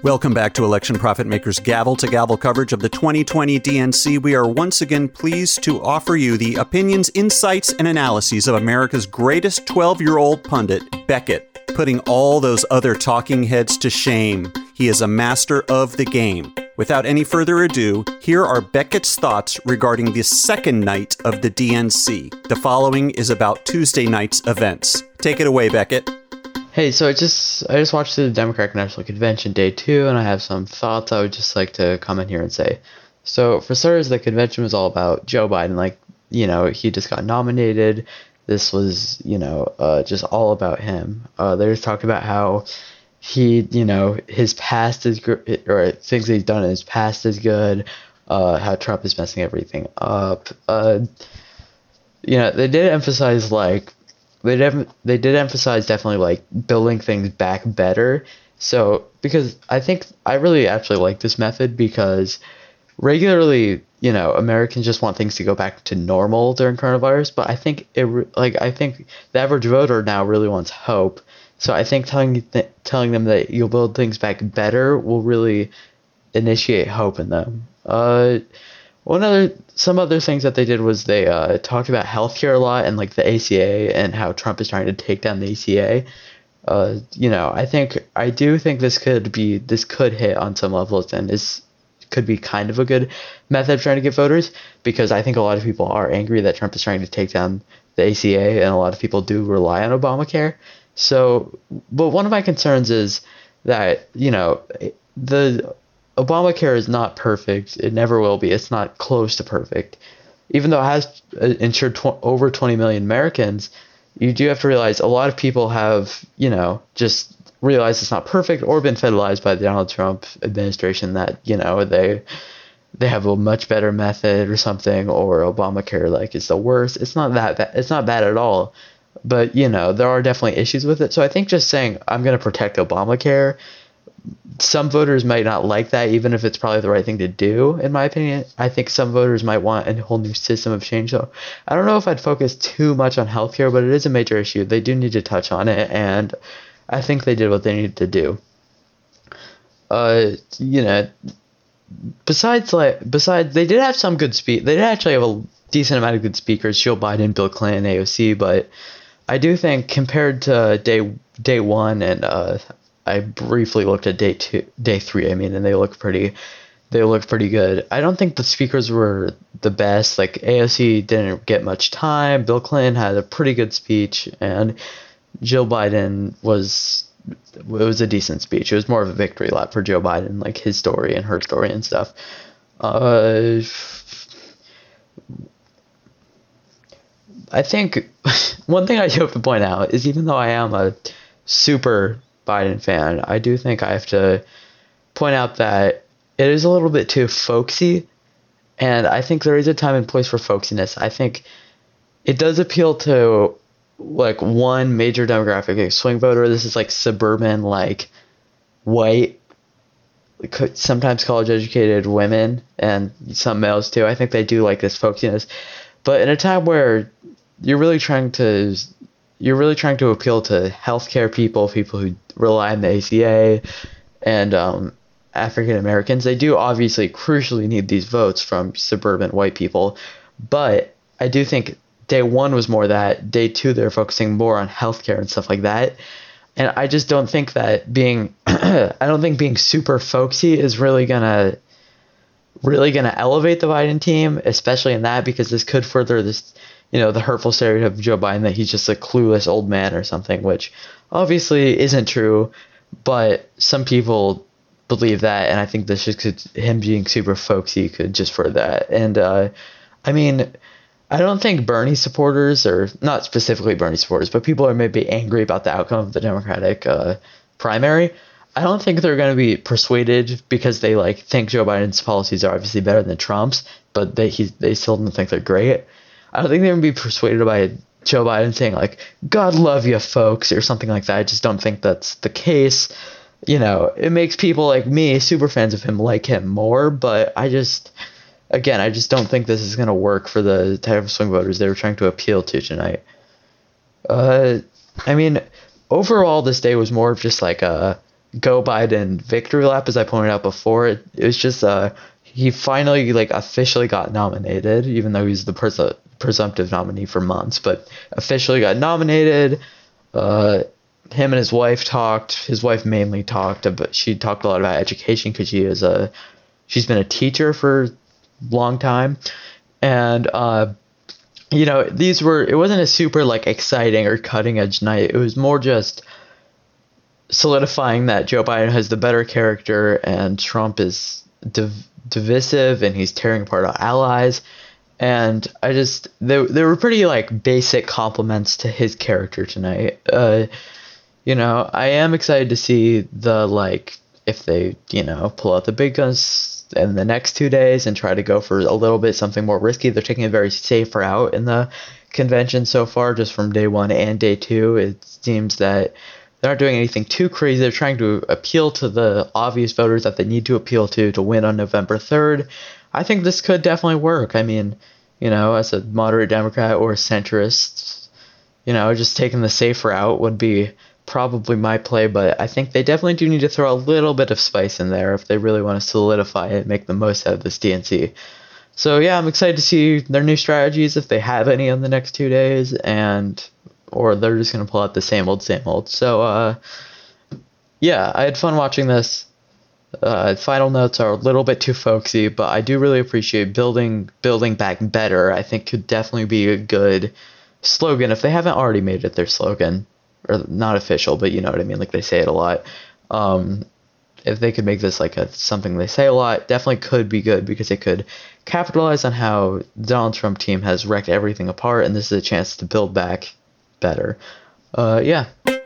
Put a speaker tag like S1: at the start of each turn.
S1: Welcome back to Election Profit Makers gavel-to-gavel coverage of the 2020 DNC. We are once again pleased to offer you the opinions, insights, and analyses of America's greatest 12-year-old pundit, Beckett, putting all those other talking heads to shame. He is a master of the game. Without any further ado, here are Beckett's thoughts regarding the second night of the DNC. The following is about Tuesday night's events. Take it away, Beckett.
S2: Hey, so I just watched the Democratic National Convention Day 2, and I have some thoughts I would just like to come in here and say. So, for starters, the convention was all about Joe Biden. He just got nominated. This was, just all about him. They just talked about how he, his past is good, or things he's done in his past is good, how Trump is messing everything up. They did emphasize, They did emphasize definitely building things back better. So because I really actually like this method, because regularly, Americans just want things to go back to normal during coronavirus. But I think the average voter now really wants hope. So I think telling them that you'll build things back better will really initiate hope in them. Some other things that they did was they talked about healthcare a lot, and the ACA, and how Trump is trying to take down the ACA. I do think this could hit on some levels, and could be kind of a good method of trying to get voters, because I think a lot of people are angry that Trump is trying to take down the ACA, and a lot of people do rely on Obamacare. So, but one of my concerns is that, the Obamacare is not perfect. It never will be. It's not close to perfect. Even though it has insured over 20 million Americans, you do have to realize a lot of people have, just realized it's not perfect, or been federalized by the Donald Trump administration that, they have a much better method or something, or Obamacare is the worst. It's not that bad. It's not bad at all. But, there are definitely issues with it. So I think just saying I'm going to protect Obamacare, some voters might not like that, even if it's probably the right thing to do, in my opinion. I think some voters might want a whole new system of change. So I don't know if I'd focus too much on healthcare, but it is a major issue. They do need to touch on it, and I think they did what they needed to do. Besides, they did have some good speak. They did actually have a decent amount of good speakers: Joe Biden, Bill Clinton, AOC. But I do think compared to day one, and I briefly looked at day 3, and they look pretty good. I don't think the speakers were the best. AOC didn't get much time. Bill Clinton had a pretty good speech, and Jill Biden was a decent speech. It was more of a victory lap for Joe Biden, his story and her story and stuff. I think one thing I do have to point out is, even though I am a super Biden fan, I do think I have to point out that it is a little bit too folksy, and I think there is a time and place for folksiness. I think it does appeal to one major demographic, swing voter. This is suburban, white, sometimes college educated women, and some males too. I think they do like this folksiness, but in a time where you're really trying to appeal to healthcare people who rely on the ACA, and African Americans. They do obviously crucially need these votes from suburban white people, but I do think day one was more that. Day two, they're focusing more on healthcare and stuff like that. And I just don't think that being super folksy is really gonna elevate the Biden team, especially in that, because this could further this, the hurtful stereotype of Joe Biden that he's just a clueless old man or something, which obviously isn't true, but some people believe that, and I think this just him being super folksy could just further that. And I don't think Bernie supporters, or not specifically Bernie supporters, but people are maybe angry about the outcome of the Democratic primary. I don't think they're going to be persuaded because they think Joe Biden's policies are obviously better than Trump's, but they still don't think they're great. I don't think they're going to be persuaded by Joe Biden saying "God love you, folks" or something like that. I just don't think that's the case. It makes people like me, super fans of him, like him more, but I just don't think this is going to work for the type of swing voters they were trying to appeal to tonight. Overall, this day was more of just go Biden victory lap, as I pointed out before. It was just he finally like officially got nominated, even though he's the presumptive nominee for months, but officially got nominated. Him and his wife talked. His wife mainly talked, but she talked a lot about education because she's been a teacher for a long time, and it wasn't a super like exciting or cutting edge night. It was more just solidifying that Joe Biden has the better character and Trump is divisive and he's tearing apart our allies. And they were pretty like basic compliments to his character tonight. I am excited to see if they, pull out the big guns in the next 2 days and try to go for a little bit something more risky. They're taking a very safe route in the convention so far, just from day one and day two. It seems that they're not doing anything too crazy. They're trying to appeal to the obvious voters that they need to appeal to win on November 3rd. I think this could definitely work. I mean, as a moderate Democrat or a centrist, just taking the safe route would be probably my play, but I think they definitely do need to throw a little bit of spice in there if they really want to solidify it and make the most out of this DNC. So yeah, I'm excited to see their new strategies, if they have any in the next 2 days, or they're just going to pull out the same old. So yeah, I had fun watching this. Final notes are a little bit too folksy, but I do really appreciate building back better. I think could definitely be a good slogan if they haven't already made it their slogan. Or not official, but you know what I mean, like they say it a lot. If they could make this like something they say a lot, definitely could be good, because it could capitalize on how the Donald Trump team has wrecked everything apart, and this is a chance to build back better. Yeah.